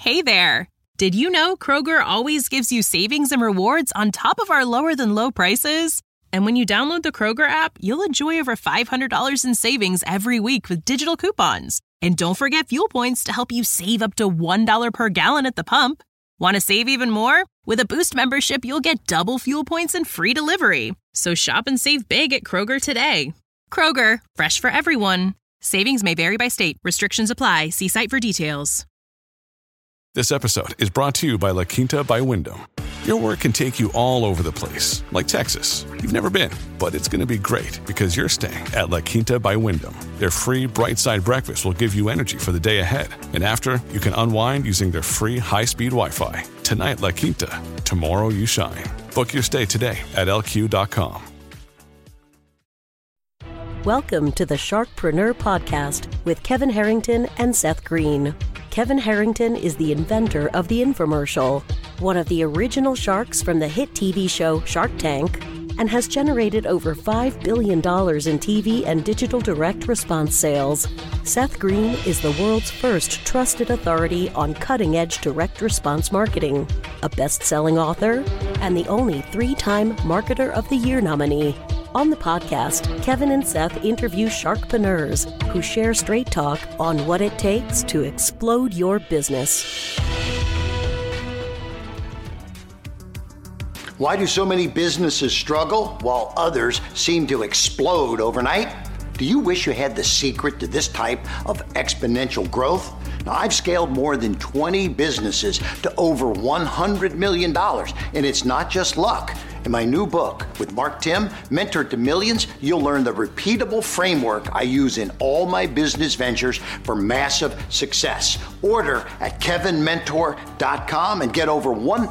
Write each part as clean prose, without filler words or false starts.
Hey there! Did you know Kroger always gives you savings and rewards on top of our lower-than-low prices? And when you download the Kroger app, you'll enjoy over $500 in savings every week with digital coupons. And don't forget fuel points to help you save up to $1 per gallon at the pump. Want to save even more? With a Boost membership, you'll get double fuel points and free delivery. So shop and save big at Kroger today. Kroger, fresh for everyone. Savings may vary by state. Restrictions apply. See site for details. This episode is brought to you by La Quinta by Wyndham. Your work can take you all over the place, like Texas. You've never been, but it's going to be great because you're staying at La Quinta by Wyndham. Their free Bright Side breakfast will give you energy for the day ahead. And after, you can unwind using their free high-speed Wi-Fi. Tonight, La Quinta. Tomorrow, you shine. Book your stay today at LQ.com. Welcome to the Sharkpreneur Podcast with Kevin Harrington and Seth Green. Kevin Harrington is the inventor of the infomercial, one of the original sharks from the hit TV show Shark Tank, and has generated over $5 billion in TV and digital direct response sales. Seth Green is the world's first trusted authority on cutting-edge direct response marketing, a best-selling author, and the only 3-time Marketer of the Year nominee. On the podcast, Kevin and Seth interview sharkpreneurs who share straight talk on what it takes to explode your business. Why do so many businesses struggle while others seem to explode overnight? Do you wish you had the secret to this type of exponential growth? Now, I've scaled more than 20 businesses to over $100 million, and it's not just luck. In my new book with Mark Timm, Mentor to Millions, you'll learn the repeatable framework I use in all my business ventures for massive success. Order at kevinmentor.com and get over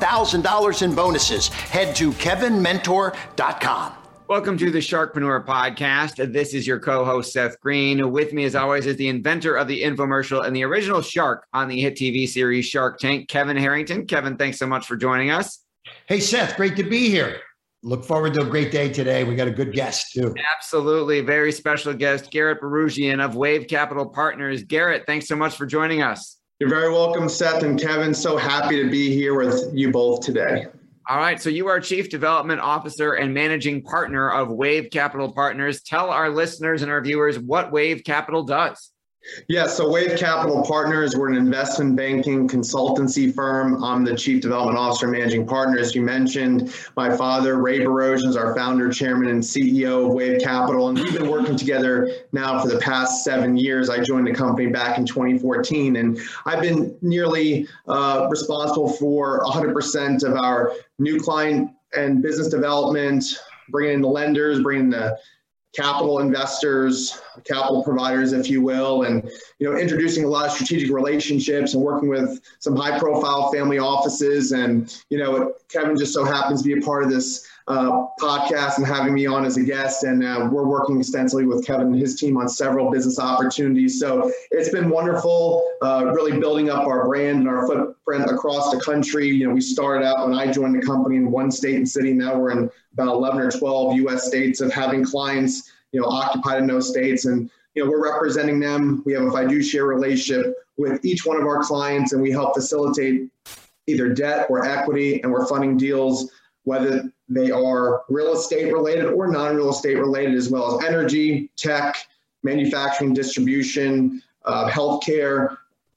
$1,000 in bonuses. Head to kevinmentor.com. Welcome to the Sharkpreneur Podcast. This is your co-host, Seth Green. With me, as always, is the inventor of the infomercial and the original shark on the hit TV series Shark Tank, Kevin Harrington. Kevin, thanks so much for joining us. Hey, Seth, great to be here. Look forward to a great day today. We got a good guest, too. Absolutely. Very special guest, Garrett Barugian of Wave Capital Partners. Garrett, thanks so much for joining us. You're very welcome, Seth and Kevin. So happy to be here with you both today. All right. So you are Chief Development Officer and Managing Partner of Wave Capital Partners. Tell our listeners and our viewers what Wave Capital does. Yeah, so Wave Capital Partners, we're an investment banking consultancy firm. I'm the Chief Development Officer and Managing Partner. As you mentioned, my father, Ray Barugian, is our founder, chairman, and CEO of Wave Capital. And we've been working together now for the past 7 years. I joined the company back in 2014, and I've been nearly responsible for 100% of our new client and business development, bringing in the lenders, bringing the capital investors, capital providers, if you will, and introducing a lot of strategic relationships and working with some high-profile family offices. And Kevin just so happens to be a part of this podcast and having me on as a guest. And we're working extensively with Kevin and his team on several business opportunities. So it's been wonderful, really building up our brand and our footprint across the country. We started out when I joined the company in one state and city. Now we're in about 11 or 12 U.S. states of having clients, occupied in those states. And, we're representing them. We have a fiduciary relationship with each one of our clients, and we help facilitate either debt or equity, and we're funding deals, whether they are real estate related or non-real estate related, as well as energy, tech, manufacturing, distribution, healthcare.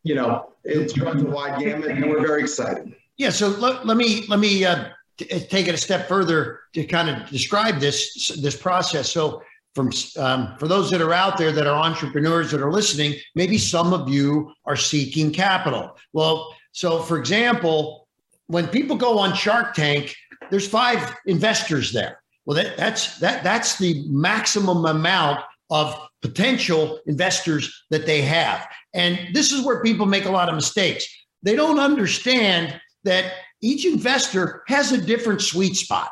It's runs a wide gamut, and we're very excited. Yeah. So let me take it a step further to kind of describe this process. So for those that are out there that are entrepreneurs that are listening, maybe some of you are seeking capital. Well, so for example, when people go on Shark Tank, there's 5 investors there. Well, that's the maximum amount of potential investors that they have. And this is where people make a lot of mistakes. They don't understand that each investor has a different sweet spot.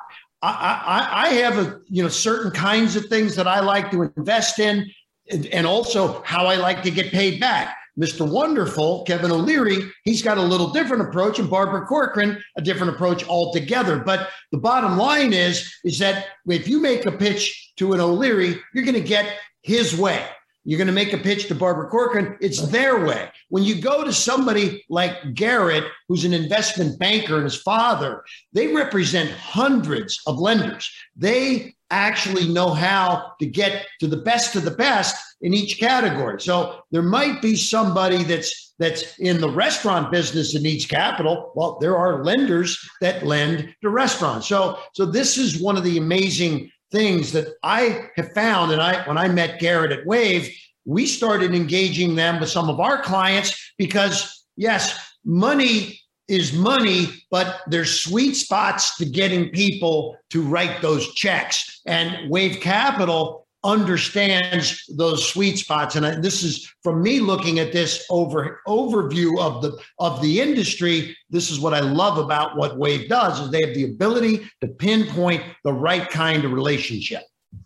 I have certain kinds of things that I like to invest in, and also how I like to get paid back. Mr. Wonderful, Kevin O'Leary, he's got a little different approach, and Barbara Corcoran, a different approach altogether. But the bottom line is that if you make a pitch to an O'Leary, you're going to get his way. you're going to make a pitch to Barbara Corcoran, it's their way. When you go to somebody like Garrett, who's an investment banker, and his father, they represent hundreds of lenders. They actually know how to get to the best of the best in each category. So there might be somebody that's in the restaurant business that needs capital. Well, there are lenders that lend to restaurants. So this is one of the amazing things that I have found. And when I met Garrett at Wave, we started engaging them with some of our clients because, yes, money is money, but there's sweet spots to getting people to write those checks. And Wave Capital understands those sweet spots. And this is from me looking at this overview of the industry. This is what I love about what Wave does, is they have the ability to pinpoint the right kind of relationship.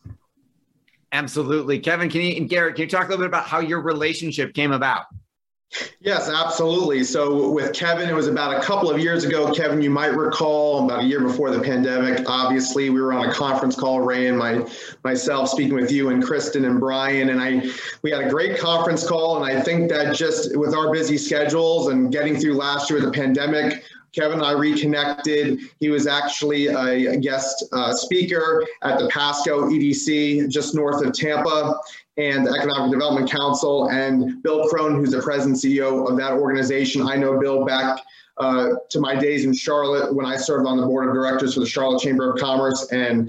Absolutely. Kevin, and Garrett, can you talk a little bit about how your relationship came about? Yes, absolutely. So with Kevin, it was about a couple of years ago. Kevin, you might recall, about a year before the pandemic, obviously, we were on a conference call, Ray and myself speaking with you and Kristen and Brian, and we had a great conference call. And I think that just with our busy schedules and getting through last year with the pandemic, Kevin and I reconnected. He was actually a guest speaker at the Pasco EDC just north of Tampa, and the Economic Development Council, and Bill Crone, who's the president and CEO of that organization. I know Bill back to my days in Charlotte when I served on the board of directors for the Charlotte Chamber of Commerce, and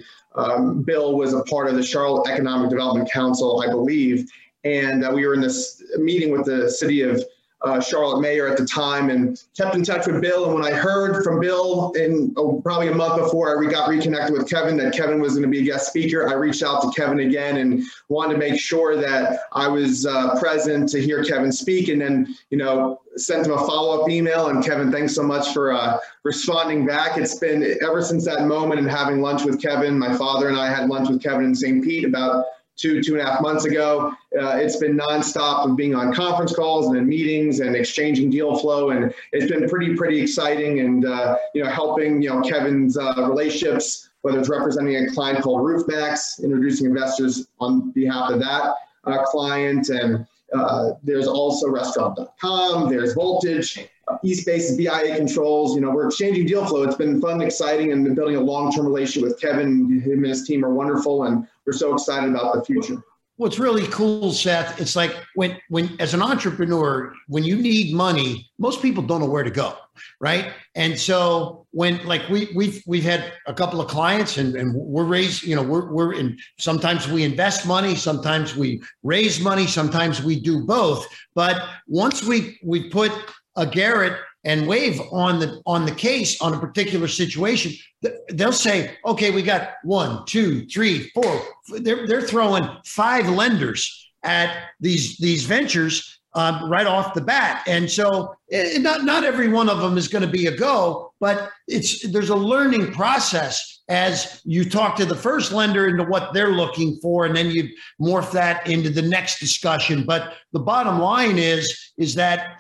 Bill was a part of the Charlotte Economic Development Council, I believe. And we were in this meeting with the city of Charlotte mayor at the time, and kept in touch with Bill. And when I heard from Bill probably a month before I got reconnected with Kevin, that Kevin was going to be a guest speaker, I reached out to Kevin again and wanted to make sure that I was present to hear Kevin speak, and then, sent him a follow-up email. And Kevin, thanks so much for responding back. It's been ever since that moment and having lunch with Kevin. My father and I had lunch with Kevin in St. Pete about 2.5 months ago. It's been nonstop of being on conference calls and in meetings and exchanging deal flow. And it's been pretty exciting, and, helping, Kevin's relationships, whether it's representing a client called RoofMax, introducing investors on behalf of that client. And there's also restaurant.com, there's Voltage, Eastbase, BIA Controls. We're exchanging deal flow. It's been fun and exciting, and building a long-term relationship with Kevin. Him and his team are wonderful, and we're so excited about the future. What's really cool, Seth, it's like when as an entrepreneur, when you need money, most people don't know where to go, right? And so when, like, we've had a couple of clients, and we're raised, we're in, sometimes we invest money, sometimes we raise money, sometimes we do both. But once we put a Garrett and Wave on the case on a particular situation, they'll say, okay, we got 1, 2, 3, 4. They're throwing 5 lenders at these ventures right off the bat. And so not every one of them is going to be a go, but there's a learning process as you talk to the first lender into what they're looking for, and then you morph that into the next discussion. But the bottom line is that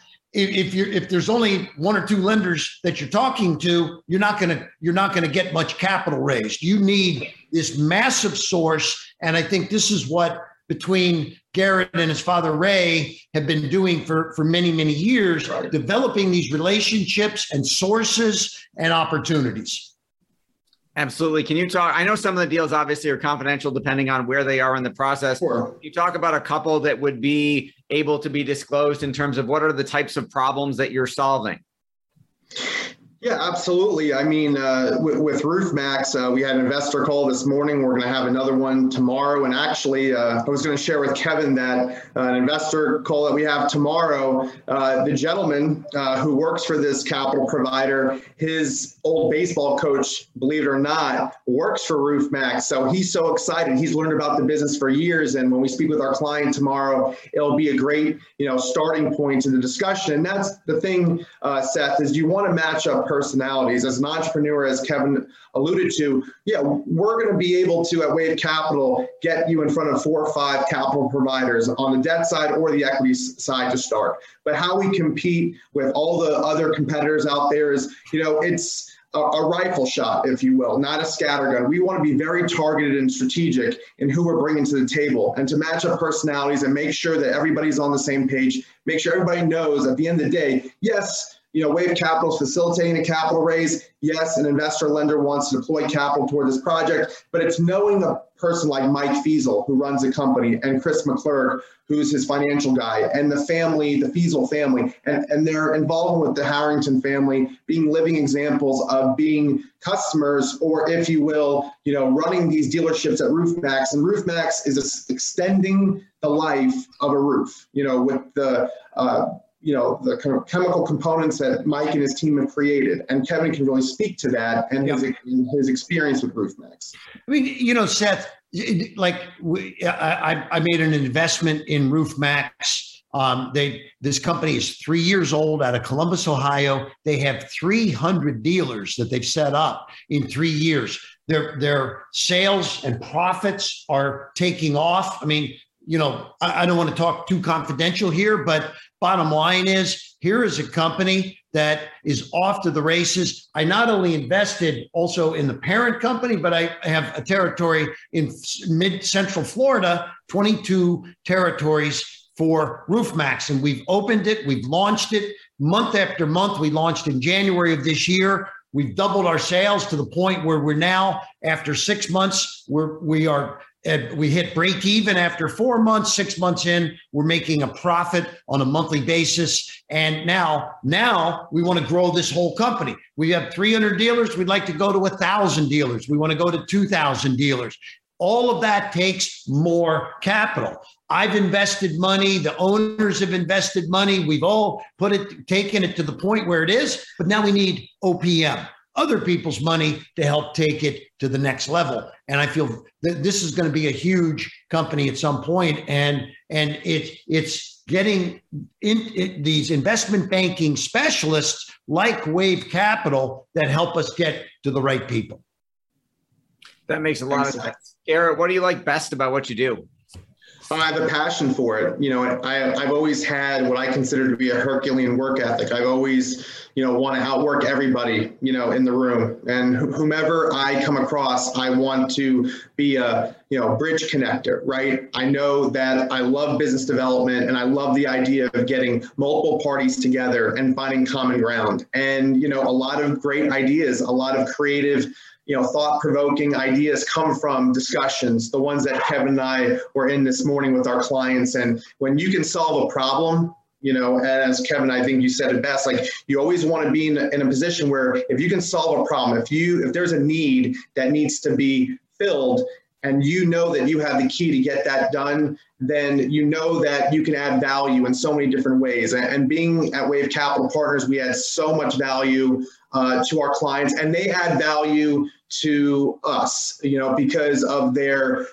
if there's only 1 or 2 lenders that you're talking to, you're not gonna get much capital raised. You need this massive source, and I think this is what, between Garrett and his father Ray, have been doing for many years, right, developing these relationships and sources and opportunities. Absolutely. Can you talk? I know some of the deals obviously are confidential depending on where they are in the process. Sure. Can you talk about a couple that would be able to be disclosed in terms of what are the types of problems that you're solving? Yeah, absolutely. I mean, with RoofMax, we had an investor call this morning. We're going to have another one tomorrow. And actually, I was going to share with Kevin that an investor call that we have tomorrow, the gentleman who works for this capital provider, his old baseball coach, believe it or not, works for RoofMax. So he's so excited. He's learned about the business for years. And when we speak with our client tomorrow, it'll be a great, starting point to the discussion. And that's the thing, Seth, is you want to match up personalities. As an entrepreneur, as Kevin alluded to, we're going to be able to, at Wave Capital, get you in front of 4 or 5 capital providers on the debt side or the equity side to start. But how we compete with all the other competitors out there is, it's a rifle shot, if you will, not a scattergun. We want to be very targeted and strategic in who we're bringing to the table, and to match up personalities and make sure that everybody's on the same page, make sure everybody knows at the end of the day, yes, Wave Capital is facilitating a capital raise. Yes, an investor lender wants to deploy capital toward this project, but it's knowing a person like Mike Feasel, who runs the company, and Chris McClurg, who's his financial guy, and the family, the Feasel family, and their involvement with the Harrington family, being living examples of being customers, or if you will, running these dealerships at RoofMax. And RoofMax is extending the life of a roof, with the the kind of chemical components that Mike and his team have created. And Kevin can really speak to that and his experience with RoofMax. I mean, Seth, like I made an investment in RoofMax. This company is 3 years old, out of Columbus, Ohio. They have 300 dealers that they've set up in 3 years. Their sales and profits are taking off. I mean, I don't want to talk too confidential here, but bottom line is, here is a company that is off to the races. I not only invested also in the parent company, but I have a territory in mid-central Florida, 22 territories for RoofMax. And we've opened it, we've launched it month after month. We launched in January of this year. We've doubled our sales to the point where we're now, after 6 months, we hit break even after 4 months. 6 months in, we're making a profit on a monthly basis. And now we want to grow this whole company. We have 300 dealers. We'd like to go to 1,000 dealers. We want to go to 2,000 dealers. All of that takes more capital. I've invested money. The owners have invested money. We've all taken it to the point where it is, but now we need OPM, other people's money, to help take it to the next level. And I feel that this is going to be a huge company at some point, and it's getting these investment banking specialists like Wave Capital that help us get to the right people. That makes a lot of sense. Garrett, what do you like best about what you do? I have a passion for it. I've always had what I consider to be a Herculean work ethic. I've always, want to outwork everybody, in the room, and whomever I come across, I want to be a, bridge connector, right? I know that I love business development, and I love the idea of getting multiple parties together and finding common ground. And, a lot of great ideas, a lot of creative, thought-provoking ideas come from discussions, the ones that Kevin and I were in this morning with our clients. And when you can solve a problem, as Kevin, I think you said it best, like, you always want to be in a position where if you can solve a problem, if there's a need that needs to be filled, and you know that you have the key to get that done, then you know that you can add value in so many different ways. And being at Wave Capital Partners, we add so much value to our clients, and they add value to us, because of their,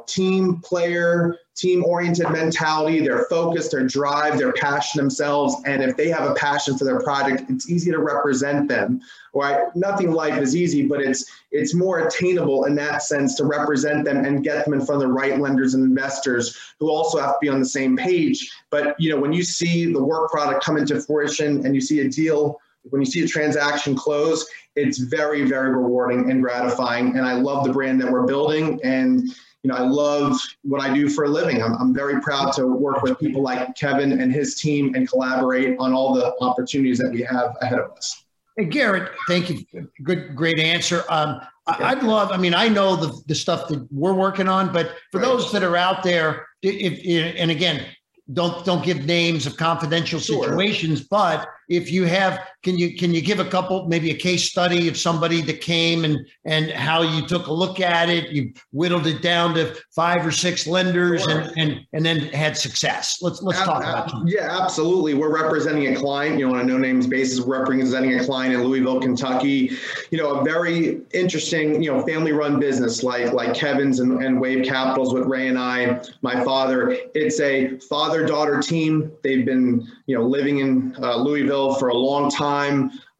team-oriented mentality, their focus, their drive, their passion themselves. And if they have a passion for their project, it's easy to represent them. Right? Nothing in life is easy, but it's more attainable in that sense to represent them and get them in front of the right lenders and investors who also have to be on the same page. But, when you see the work product come into fruition and you see a deal, when you see a transaction close, it's very, very rewarding and gratifying. And I love the brand that we're building. And, I love what I do for a living. I'm very proud to work with people like Kevin and his team and collaborate on all the opportunities that we have ahead of us. Hey, Garrett, thank you. Great answer. I'd love, I know the stuff that we're working on, but for those that are out there, and again, don't give names of confidential situations, sure. But if you have, can you give a couple, maybe a case study of somebody that came and how you took a look at it, you whittled it down to 5 or 6 lenders, sure. and then had success. Let's talk about that. Yeah, absolutely. We're representing a client, on a no names basis, representing a client in Louisville, Kentucky, a very interesting, family run business like Kevin's and Wave Capital's with Ray and I, my father. It's a father-daughter team. They've been, living in Louisville for a long time.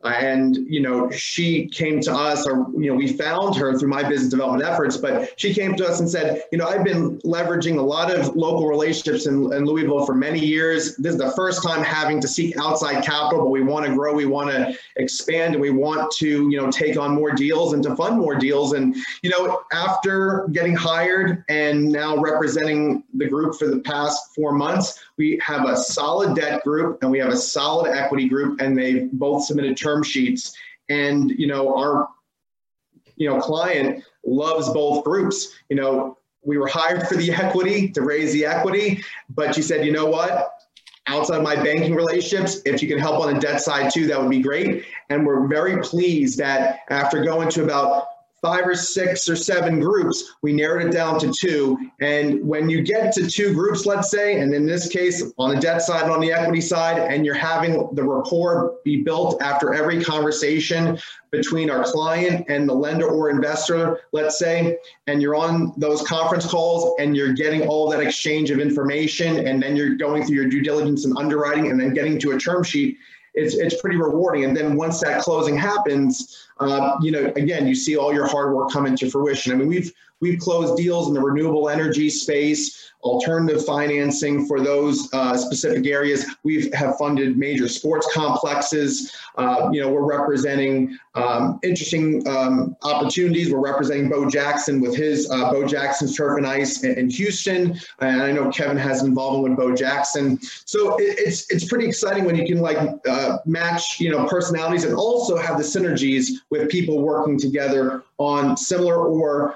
And, she came to us, or, we found her through my business development efforts, but she came to us and said, I've been leveraging a lot of local relationships in Louisville for many years. This is the first time having to seek outside capital, but we want to grow, we want to expand, and we want to, take on more deals and to fund more deals. And, after getting hired and now representing the group for the past 4 months, we have a solid debt group and we have a solid equity group, and they both submitted term sheets. And, our, client loves both groups. We were hired for the equity, to raise the equity, but she said, outside my banking relationships, if you can help on the debt side too, that would be great. And we're very pleased that after going to about 5 or 6 or 7 groups, we narrowed it down to 2. And when you get to 2 groups, let's say, and in this case, on the debt side and on the equity side, and you're having the rapport be built after every conversation between our client and the lender or investor, let's say, and you're on those conference calls and you're getting all that exchange of information, and then you're going through your due diligence and underwriting and then getting to a term sheet, it's pretty rewarding. And then once that closing happens, again, you see all your hard work come into fruition. I mean, we've closed deals in the renewable energy space, alternative financing for those specific areas. We have funded major sports complexes. We're representing interesting opportunities. We're representing Bo Jackson with his Bo Jackson's Turf and Ice in Houston. And I know Kevin has involvement with Bo Jackson. So it's pretty exciting when you can match, personalities and also have the synergies with people working together on similar or,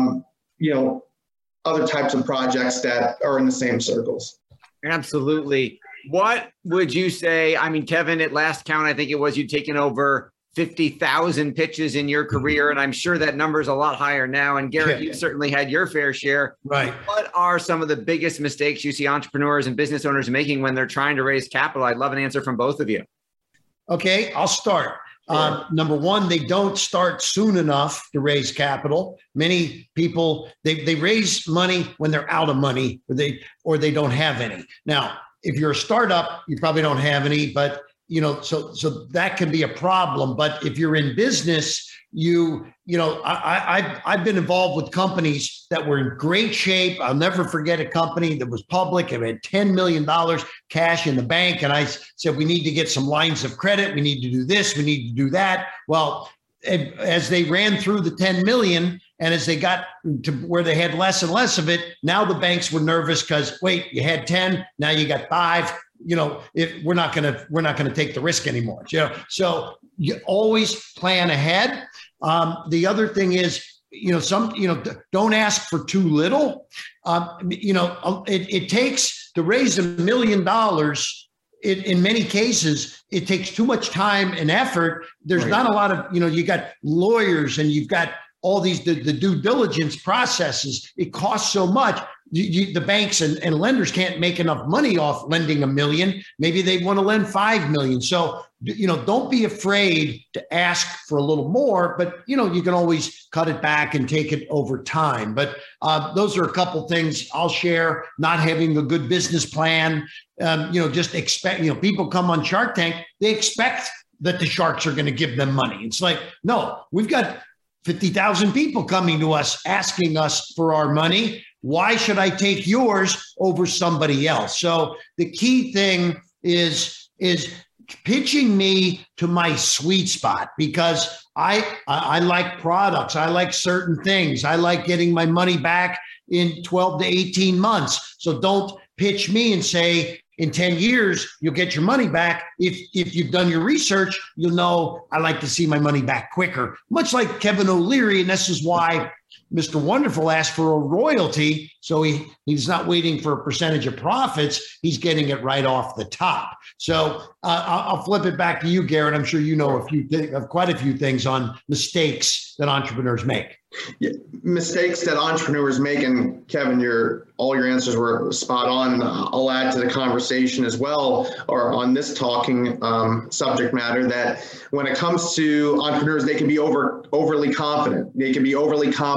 other types of projects that are in the same circles. Absolutely. What would you say? I mean, Kevin, at last count, I think it was you'd taken over 50,000 pitches in your career, and I'm sure that number is a lot higher now. And Garrett, you certainly had your fair share. Right. What are some of the biggest mistakes you see entrepreneurs and business owners making when they're trying to raise capital? I'd love an answer from both of you. Okay, I'll start. Sure. Number one, they don't start soon enough to raise capital. Many people, they raise money when they're out of money, or they don't have any. Now, if you're a startup, you probably don't have any, but so that can be a problem. But if you're in business, I've been involved with companies that were in great shape. I'll never forget a company that was public. It had $10 million cash in the bank. And I said, we need to get some lines of credit. We need to do this. We need to do that. Well, as they ran through the 10 million, and as they got to where they had less and less of it, now the banks were nervous because, wait, you had 10, now you got 5. We're not going to take the risk anymore. So you always plan ahead. The other thing is, don't ask for too little. It takes to raise $1 million. In many cases, it takes too much time and effort. There's not a lot of, you got lawyers and you've got all these, the due diligence processes. It costs so much. The banks and lenders can't make enough money off lending $1 million. Maybe they want to lend $5 million. So, don't be afraid to ask for a little more, but, you can always cut it back and take it over time. But those are a couple things I'll share. Not having a good business plan, just expect, people come on Shark Tank, they expect that the sharks are going to give them money. It's like, no, we've got 50,000 people coming to us, asking us for our money. Why should I take yours over somebody else? So the key thing is pitching me to my sweet spot, because I like products. I like certain things. I like getting my money back in 12 to 18 months. So don't pitch me and say, in 10 years, you'll get your money back. If you've done your research, you'll know I like to see my money back quicker. Much like Kevin O'Leary, and this is why Mr. Wonderful asked for a royalty. So he's not waiting for a percentage of profits. He's getting it right off the top. So I'll flip it back to you, Garrett. I'm sure you know quite a few things on mistakes that entrepreneurs make. Yeah, mistakes that entrepreneurs make, and Kevin, all your answers were spot on. I'll add to the conversation as well, or on this talking subject matter, that when it comes to entrepreneurs, they can be overly confident. They can be overly confident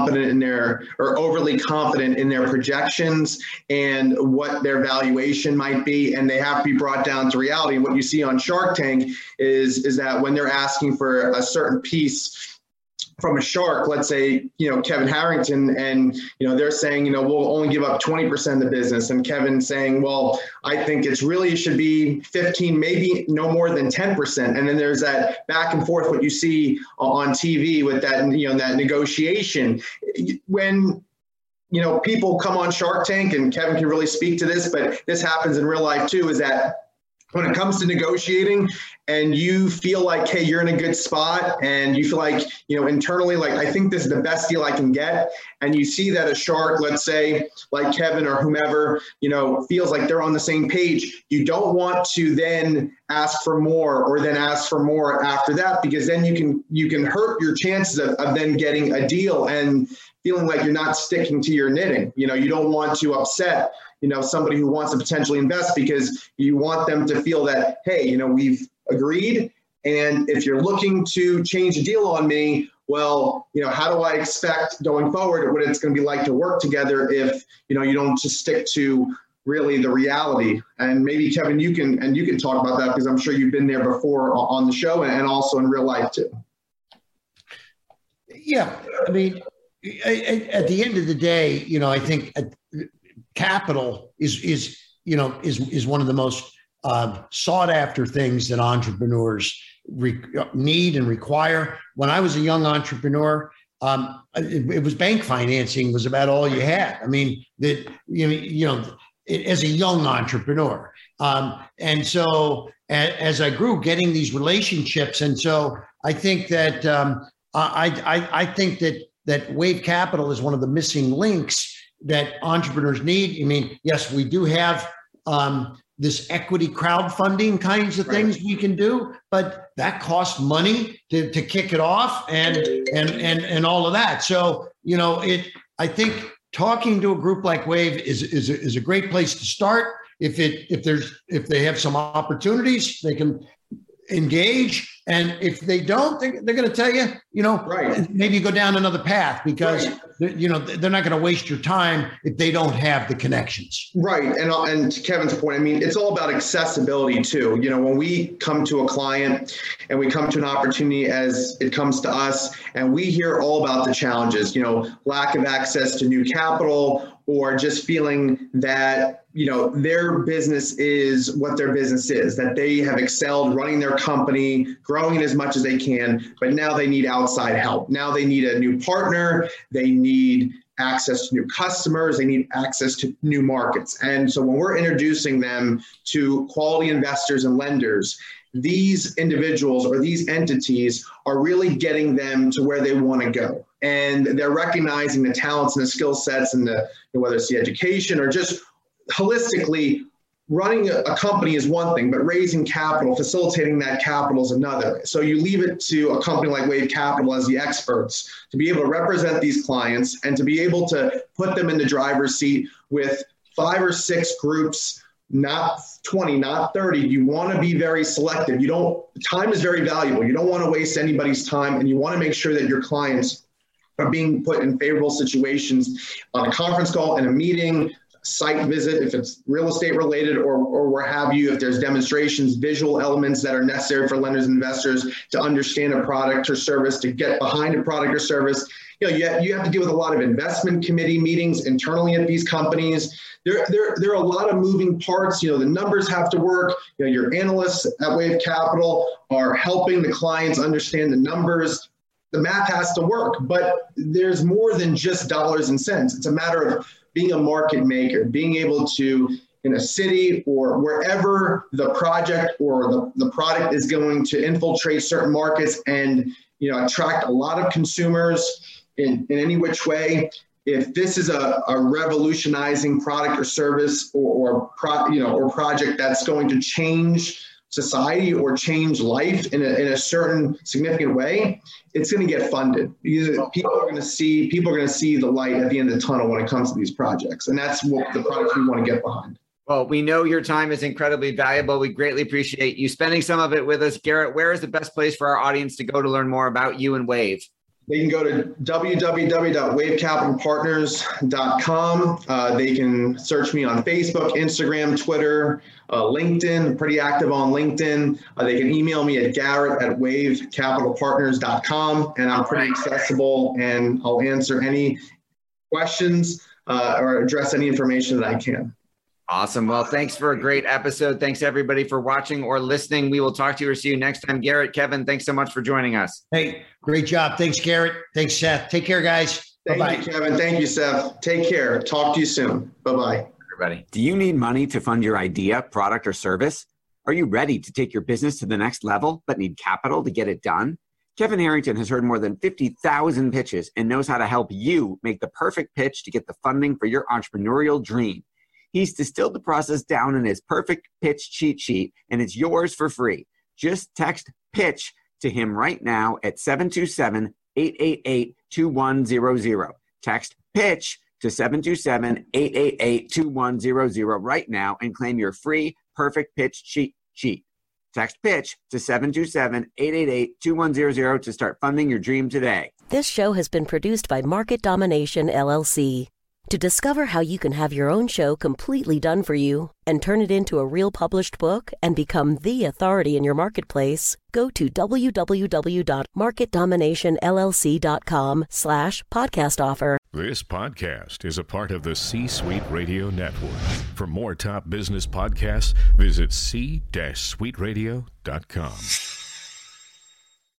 overly confident in their projections and what their valuation might be, and they have to be brought down to reality. What you see on Shark Tank is that when they're asking for a certain piece from a shark, let's say, Kevin Harrington, and, they're saying, we'll only give up 20% of the business. And Kevin saying, well, I think it should be 15, maybe no more than 10%. And then there's that back and forth, what you see on TV with that, that negotiation. When, people come on Shark Tank, and Kevin can really speak to this, but this happens in real life too, is that when it comes to negotiating and you feel like, hey, you're in a good spot, and you feel like, internally, like, I think this is the best deal I can get. And you see that a shark, let's say like Kevin or whomever, feels like they're on the same page. You don't want to then ask for more, or then ask for more after that, because then you can hurt your chances of then getting a deal and feeling like you're not sticking to your knitting. You don't want to upset, somebody who wants to potentially invest, because you want them to feel that, hey, we've agreed. And if you're looking to change a deal on me, well, how do I expect going forward what it's going to be like to work together if, you don't just stick to really the reality? And maybe Kevin, you can talk about that, because I'm sure you've been there before on the show and also in real life too. Yeah. I mean, at the end of the day, I think capital is one of the most sought after things that entrepreneurs need and require. When I was a young entrepreneur, it was bank financing was about all you had. I mean, as a young entrepreneur. And so as I grew, getting these relationships. And so I think that I think that Wave Capital is one of the missing links that entrepreneurs need. I mean, yes, we do have this equity crowdfunding kinds of things we can do, but that costs money to kick it off and all of that. So, I think talking to a group like Wave is a great place to start. If they have some opportunities, they can engage. And if they don't, they're going to tell you, maybe go down another path, because they're not going to waste your time if they don't have the connections. Right. And to Kevin's point, I mean, it's all about accessibility too. When we come to a client and we come to an opportunity as it comes to us, and we hear all about the challenges, lack of access to new capital, or just feeling that, their business is what their business is, that they have excelled running their company, growing it as much as they can, but now they need outside help. Now they need a new partner. They need access to new customers. They need access to new markets. And so when we're introducing them to quality investors and lenders, these individuals or these entities are really getting them to where they want to go. And they're recognizing the talents and the skill sets and whether it's the education or just holistically running a company is one thing, but raising capital, facilitating that capital is another. So you leave it to a company like Wave Capital as the experts to be able to represent these clients and to be able to put them in the driver's seat with 5 or 6 groups, not 20, not 30. You want to be very selective. Time is very valuable. You don't want to waste anybody's time, and you want to make sure that your clients are being put in favorable situations on a conference call and a meeting, site visit, if it's real estate related or where have you, if there's demonstrations, visual elements that are necessary for lenders and investors to understand a product or service, to get behind a product or service. You have to deal with a lot of investment committee meetings internally at these companies. There are a lot of moving parts. The numbers have to work. Your analysts at Wave Capital are helping the clients understand the numbers. The math has to work, but there's more than just dollars and cents. It's a matter of being a market maker, being able to, in a city or wherever the project or the product is going to infiltrate certain markets and attract a lot of consumers in any which way. If this is a revolutionizing product or service or project that's going to change society or change life in a certain significant way, it's going to get funded. People are going to see the light at the end of the tunnel when it comes to these projects. And that's what the products we want to get behind. Well, we know your time is incredibly valuable. We greatly appreciate you spending some of it with us. Garrett, where is the best place for our audience to go to learn more about you and Wave? They can go to www.wavecapitalpartners.com. They can search me on Facebook, Instagram, Twitter, LinkedIn, pretty active on LinkedIn. They can email me at garrett@wavecapitalpartners.com, and I'm pretty accessible, and I'll answer any questions or address any information that I can. Awesome. Well, thanks for a great episode. Thanks everybody for watching or listening. We will talk to you or see you next time. Garrett, Kevin, thanks so much for joining us. Hey, great job. Thanks, Garrett. Thanks, Seth. Take care, guys. Thank Bye-bye. you, Kevin. Thank you, Seth. Take care. Talk to you soon. Bye-bye. Everybody. Do you need money to fund your idea, product, or service? Are you ready to take your business to the next level but need capital to get it done? Kevin Harrington has heard more than 50,000 pitches and knows how to help you make the perfect pitch to get the funding for your entrepreneurial dream. He's distilled the process down in his perfect pitch cheat sheet, and it's yours for free. Just text PITCH to him right now at 727-888-2100. Text PITCH to 727-888-2100 right now and claim your free perfect pitch cheat sheet. Text PITCH to 727-888-2100 to start funding your dream today. This show has been produced by Market Domination, LLC. To discover how you can have your own show completely done for you and turn it into a real published book and become the authority in your marketplace, go to www.marketdominationllc.com/podcast offer. This podcast is a part of the C-Suite Radio Network. For more top business podcasts, visit c-suiteradio.com.